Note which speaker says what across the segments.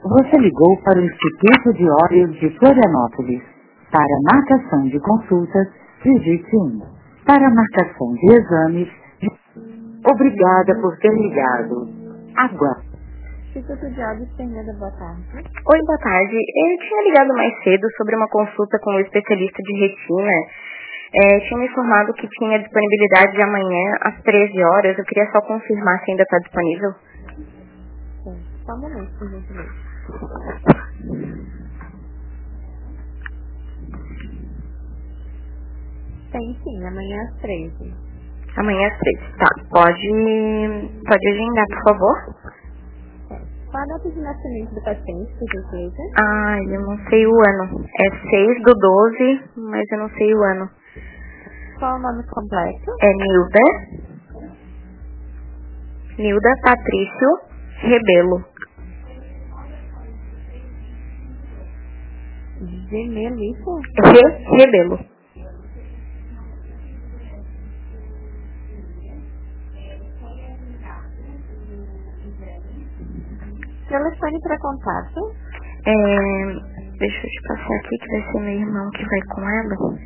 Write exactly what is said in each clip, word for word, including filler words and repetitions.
Speaker 1: Você ligou para o Instituto de Olhos de Florianópolis. Para marcação de consultas, digite um. Para marcação de exames, obrigada por ter ligado. Aguarde.
Speaker 2: Instituto de Olhos, Fernanda, boa tarde.
Speaker 3: Oi, boa tarde. Eu tinha ligado mais cedo sobre uma consulta com o especialista de retina. É, tinha me informado que tinha disponibilidade de amanhã às treze horas. Eu queria só confirmar se ainda está disponível.
Speaker 2: Sim, só um momento, por gentileza. Tem sim, amanhã às treze.
Speaker 3: Amanhã às treze. Tá, pode, pode agendar, por favor?
Speaker 2: Qual a data de nascimento do paciente, por gentileza?
Speaker 3: Ah, eu não sei o ano. É seis do doze, mas eu não sei o ano.
Speaker 2: Qual o nome completo?
Speaker 3: É Nilda. Nilda Patrício Rebelo.
Speaker 2: Gemelito?
Speaker 3: Re Rebelo.
Speaker 2: Telefone para contato?
Speaker 3: É, deixa eu te passar aqui que vai ser meu irmão que vai com ela.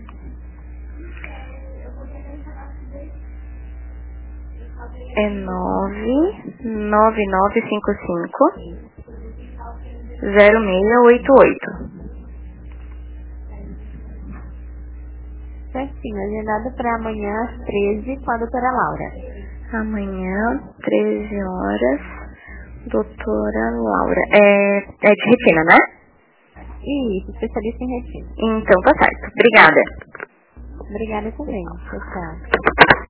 Speaker 3: É nove nove nove cinco cinco zero seis oito oito.
Speaker 2: Certinho, agendado para amanhã às treze com a doutora Laura.
Speaker 3: Amanhã, treze horas, doutora Laura. É, é de retina, né?
Speaker 2: Isso, especialista em retina.
Speaker 3: Então tá certo. Obrigada.
Speaker 2: Obrigada também. Tchau, tchau.